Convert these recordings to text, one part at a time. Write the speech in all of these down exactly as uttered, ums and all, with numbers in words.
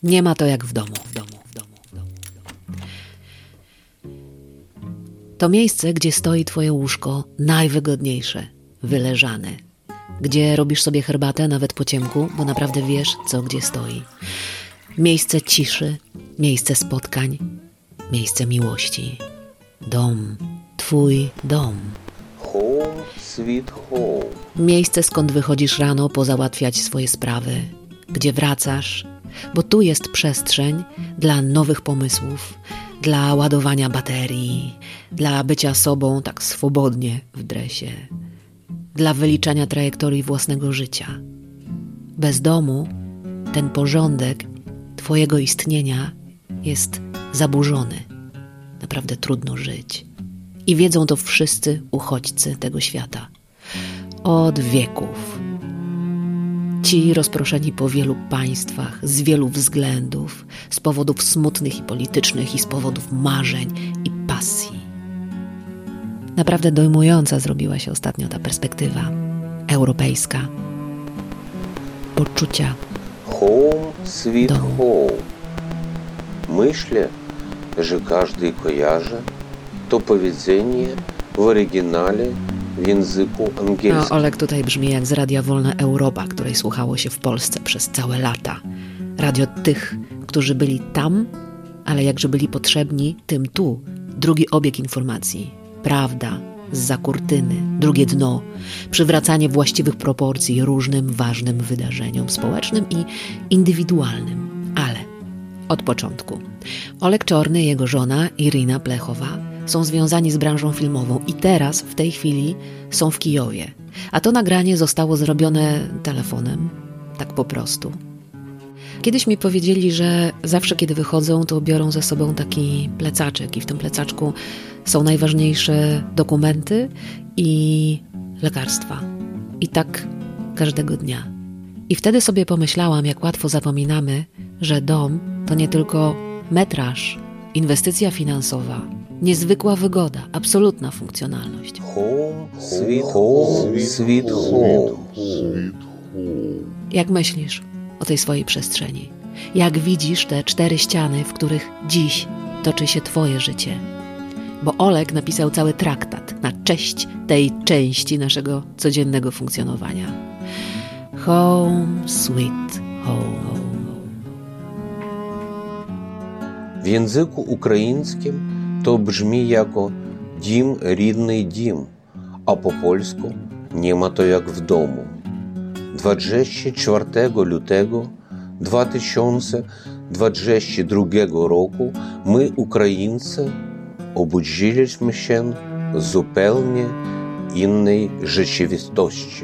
Nie ma to jak w domu, w domu, w domu, w domu, w domu. To miejsce, gdzie stoi twoje łóżko, najwygodniejsze, wyleżane. Gdzie robisz sobie herbatę nawet po ciemku, bo naprawdę wiesz, co gdzie stoi. Miejsce ciszy, miejsce spotkań, miejsce miłości. Dom, twój dom. Home, sweet home. Miejsce, skąd wychodzisz rano pozałatwiać swoje sprawy. Gdzie wracasz, bo tu jest przestrzeń dla nowych pomysłów, dla ładowania baterii, dla bycia sobą tak swobodnie w dresie, dla wyliczania trajektorii własnego życia. Bez domu ten porządek twojego istnienia jest zaburzony. Naprawdę trudno żyć. I wiedzą to wszyscy uchodźcy tego świata. Od wieków. Ci rozproszeni po wielu państwach, z wielu względów, z powodów smutnych i politycznych i z powodów marzeń i pasji. Naprawdę dojmująca zrobiła się ostatnio ta perspektywa europejska. Poczucia Home, sweet domu. home. Myślę, że każdy kojarzy to powiedzenie w oryginale w języku angielskim. No, Oleg tutaj brzmi jak z Radia Wolna Europa, której słuchało się w Polsce przez całe lata. Radio tych, którzy byli tam, ale jakże byli potrzebni tym tu. Drugi obieg informacji. Prawda zza kurtyny. Drugie dno. Przywracanie właściwych proporcji różnym ważnym wydarzeniom społecznym i indywidualnym. Ale od początku. Oleg Czorny i jego żona Irina Plechowa są związani z branżą filmową i teraz, w tej chwili, są w Kijowie. A to nagranie zostało zrobione telefonem, tak po prostu. Kiedyś mi powiedzieli, że zawsze, kiedy wychodzą, to biorą ze sobą taki plecaczek i w tym plecaczku są najważniejsze dokumenty i lekarstwa. I tak każdego dnia. I wtedy sobie pomyślałam, jak łatwo zapominamy, że dom to nie tylko metraż, inwestycja finansowa, niezwykła wygoda, absolutna funkcjonalność. Home, sweet home, sweet home. Jak myślisz o tej swojej przestrzeni? Jak widzisz te cztery ściany, w których dziś toczy się twoje życie? Bo Oleg napisał cały traktat na cześć tej części naszego codziennego funkcjonowania. Home, sweet home. W języku ukraińskim to brzmi jako dім, рідний дім, а по-польську «Нема то як в дому». двадцять czwartego lutego dwa tysiące dwudziestego drugiego roku my, Ukraińcy, obudziliśmy się w zupełnie innej rzeczywistości.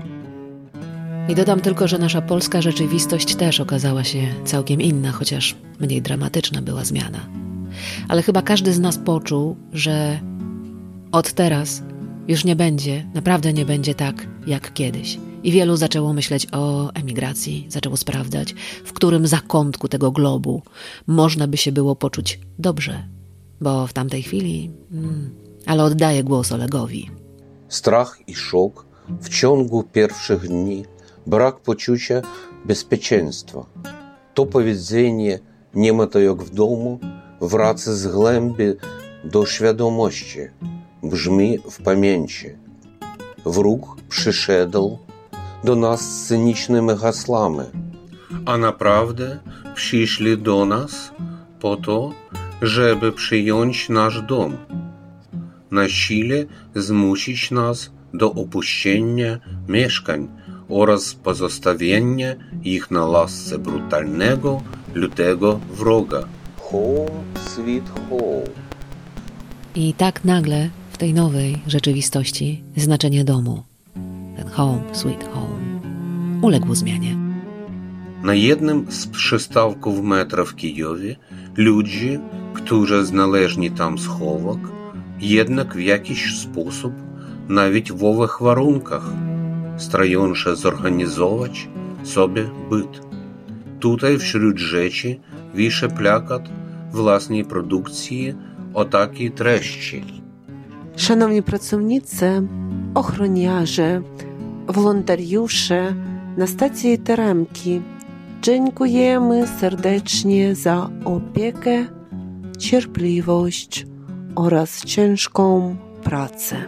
I dodam tylko, że nasza polska rzeczywistość też okazała się całkiem inna, chociaż mniej dramatyczna była zmiana. Ale chyba każdy z nas poczuł, że od teraz już nie będzie, naprawdę nie będzie tak jak kiedyś. I wielu zaczęło myśleć o emigracji, zaczęło sprawdzać, w którym zakątku tego globu można by się było poczuć dobrze. Bo w tamtej chwili... Mm, ale oddaję głos Olegowi. Strach i szok w ciągu pierwszych dni, brak poczucia bezpieczeństwa. To powiedzenie «nie ma to jak w domu» wraca z głębi do świadomości, brzmi w pamięci. Wróg przyszedł do nas z cynicznymi hasłami. A naprawdę przyszli do nas po to, żeby przyjąć nasz dom. Na sile zmusić nas do opuszczenia mieszkań oraz pozostawienia ich na łasce brutalnego, lutego wroga. Home, sweet home. I tak nagle w tej nowej rzeczywistości znaczenie domu, ten home, sweet home, uległ zmianie. Na jednym z przystawków metra w Kijowie ludzie, którzy znaleźli tam schowek, jednak w jakiś sposób, nawet w owych warunkach, starają się zorganizować sobie byt. Tutaj wśród rzeczy wisi plakat własnej produkcji o takiej treści. Szanowni pracownicy, ochroniarze, wolontariusze na stacji Teремки Dziękujemy serdecznie za opiekę, cierpliwość oraz ciężką pracę.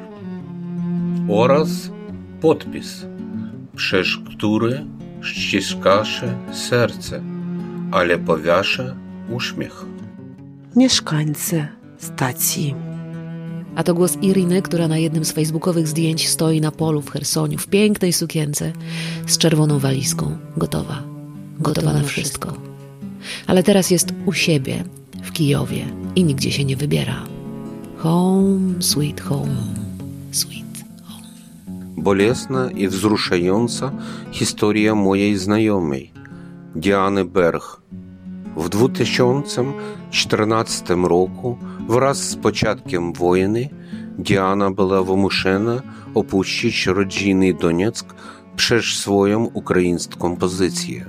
Oraz podpis, przez który ściskasze serce, ale powiasze uśmiech. Mieszkańcy stacji. A to głos Iriny, która na jednym z facebookowych zdjęć stoi na polu w Chersoniu w pięknej sukience z czerwoną walizką, gotowa, gotowa na wszystko. Ale teraz jest u siebie, w Kijowie i nigdzie się nie wybiera. Home, sweet home, sweet home. Bolesna i wzruszająca historia mojej znajomej, Diany Berg. W dwa tysiące czternastym roku wraz z początkiem wojny Diana była wymuszona opuścić rodzinny Donieck przez swoją ukraińską pozycję.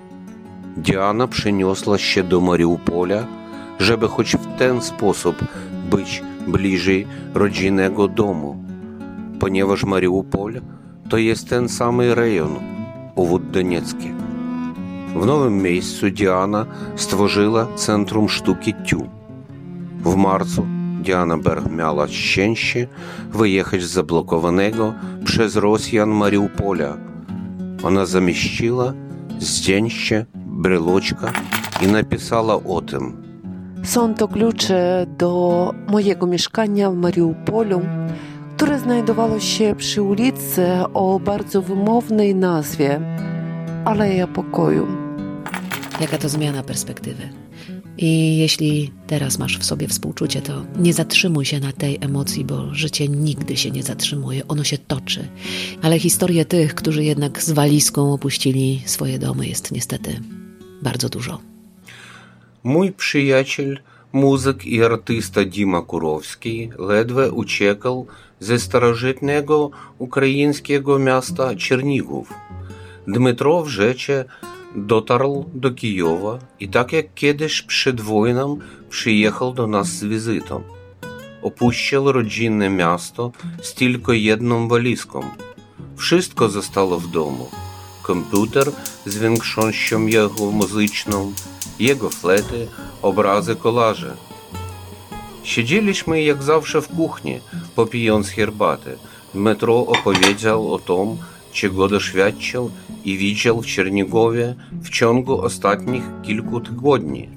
Diana przeniosła się do Mariupola, żeby choć w ten sposób być bliżej rodzinnego domu, ponieważ Mariupol to jest ten sam rejon, obwód Doniecki. W nowym miejscu Diana stworzyła Centrum Sztuki Tiu. W marcu Diana Berg miała szczęście wyjechać z zablokowanego przez Rosjan Mariupola. Ona zamieściła zdjęcie, breloczka i napisała o tym. Są to klucze do mojego mieszkania w Mariupolu, które znajdowało się przy ulicy o bardzo wymownej nazwie Aleja Pokoju. Jaka to zmiana perspektywy. I jeśli teraz masz w sobie współczucie, to nie zatrzymuj się na tej emocji, bo życie nigdy się nie zatrzymuje, ono się toczy. Ale historię tych, którzy jednak z walizką opuścili swoje domy, jest niestety bardzo dużo. Mój przyjaciel, muzyk i artysta Dima Kurowski ledwie uciekał ze starożytnego ukraińskiego miasta Czernigów. Dmytro w rzeczy dotarł do Kijowa i tak jak kiedyś przed wojną przyjechał do nas z wizytą. Opuścił rodzinne miasto z tylko jedną walizką. Wszystko zostało w domu. Komputer z większością jego muzyczną, jego flety, obrazy, kolaże. Siedzieliśmy jak zawsze w kuchni, popijając herbatę. Dmytro opowiedział o tym, czego doświadczył i widział w Czernigowie w ciągu ostatnich kilku tygodni.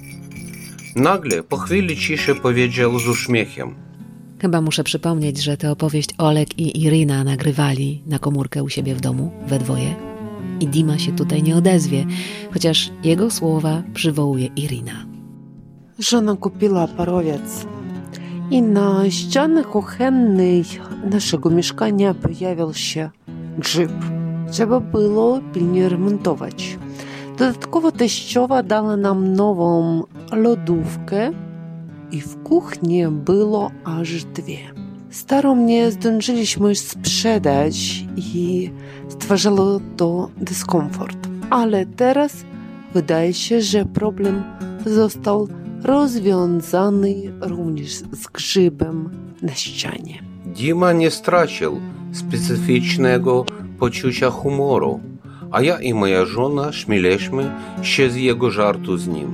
Nagle, po chwili ciszy powiedział z uśmiechem. Chyba muszę przypomnieć, że tę opowieść Olek i Irina nagrywali na komórkę u siebie w domu, we dwoje. I Dima się tutaj nie odezwie, chociaż jego słowa przywołuje Irina. Żona kupiła parowiec i na ścianie kuchennej naszego mieszkania pojawił się grzyb. Trzeba było pilnie remontować. Dodatkowo teściowa dała nam nową lodówkę i w kuchni było aż dwie. Starą nie zdążyliśmy sprzedać i stwarzało to dyskomfort. Ale teraz wydaje się, że problem został rozwiązany również z grzybem na ścianie. Dima nie stracił specyficznego poczucia humoru, a ja i moja żona śmieliśmy się z jego żartu z nim.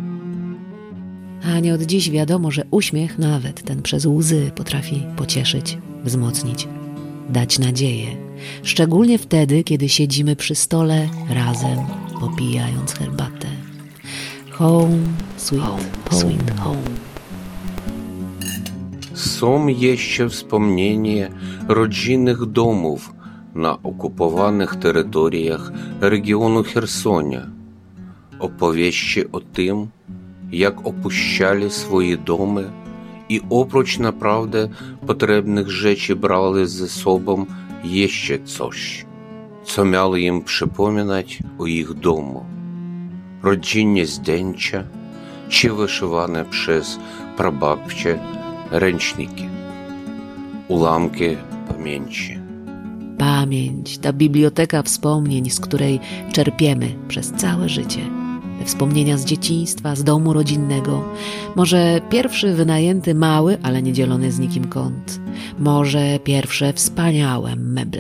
A nie od dziś wiadomo, że uśmiech, nawet ten przez łzy, potrafi pocieszyć, wzmocnić, dać nadzieję. Szczególnie wtedy, kiedy siedzimy przy stole razem, popijając herbatę. Home, sweet home, sweet home. Są jeszcze wspomnienia rodzinnych domów na okupowanych terytoriach regionu Chersonia. Opowieści o tym, jak opuszczali swoje domy i oprócz naprawdę potrzebnych rzeczy brali ze sobą jeszcze coś, co miało im przypominać o ich domu. Rodzinne zdjęcia czy wyszywane przez prababcie ręczniki, ułamki pamięci. Pamięć, ta biblioteka wspomnień, z której czerpiemy przez całe życie. Te wspomnienia z dzieciństwa, z domu rodzinnego. Może pierwszy wynajęty mały, ale nie dzielony z nikim kąt. Może pierwsze wspaniałe meble.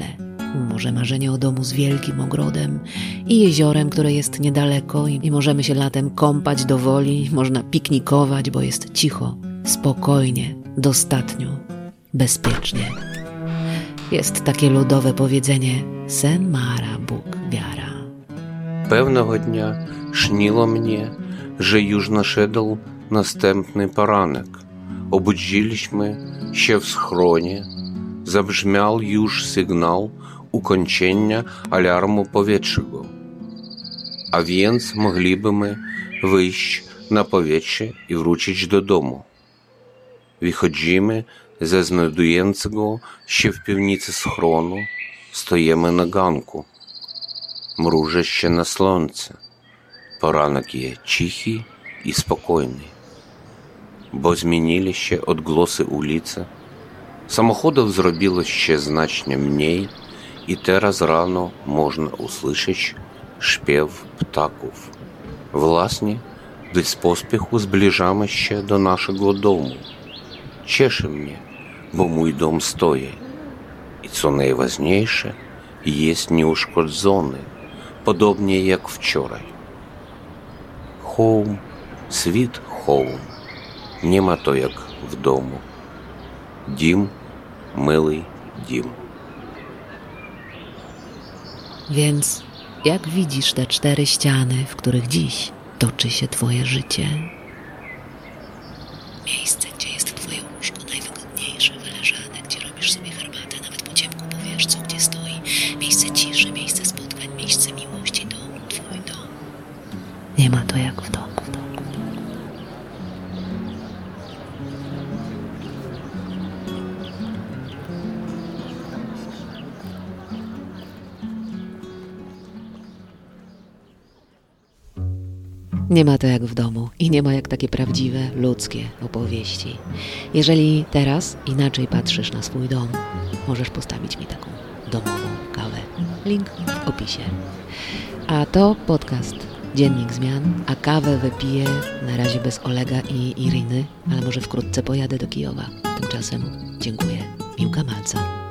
Może marzenie o domu z wielkim ogrodem i jeziorem, które jest niedaleko i możemy się latem kąpać do woli, można piknikować, bo jest cicho, spokojnie, dostatnio, bezpiecznie. Jest takie ludowe powiedzenie: sen mara, Bóg wiara. Pewnego dnia śniło mnie, że już naszedł następny poranek. Obudziliśmy się w schronie, zabrzmiał już sygnał ukończenia alarmu powietrznego, a więc moglibyśmy wyjść na powietrze i wrócić do domu. Wychodzimy ze znajdującego się w piwnicy schronu, stoimy na ganku. Mruży się na słońce. Poranek jest cichy i spokojny, bo zmienili się odgłosy ulicy. Samochodów zrobiło się znacznie mniej i teraz rano można usłyszeć śpiew ptaków. Właśnie bez pospiechu zbliżamy się do naszego domu. Cieszy mnie, bo mój dom stoi i co najważniejsze, jest nieuszkodzony, podobnie jak wczoraj. Home, sweet home. Nie ma to jak w domu. Дім, милий дім. Więc jak widzisz te cztery ściany, w których dziś toczy się twoje życie? Miejsce, gdzie jest twoje łóżko najwygodniejsze, wyleżane, gdzie robisz sobie herbatę, nawet po ciemku, bo wiesz, co gdzie stoi. Miejsce ciszy, miejsce spotkań, miejsce miłości, dom, twój dom. Nie ma to jak w domu. Nie ma to jak w domu i nie ma jak takie prawdziwe, ludzkie opowieści. Jeżeli teraz inaczej patrzysz na swój dom, możesz postawić mi taką domową kawę. Link w opisie. A to podcast Dziennik Zmian, a kawę wypiję na razie bez Olega i Iriny, ale może wkrótce pojadę do Kijowa. Tymczasem dziękuję. Miłka Malca.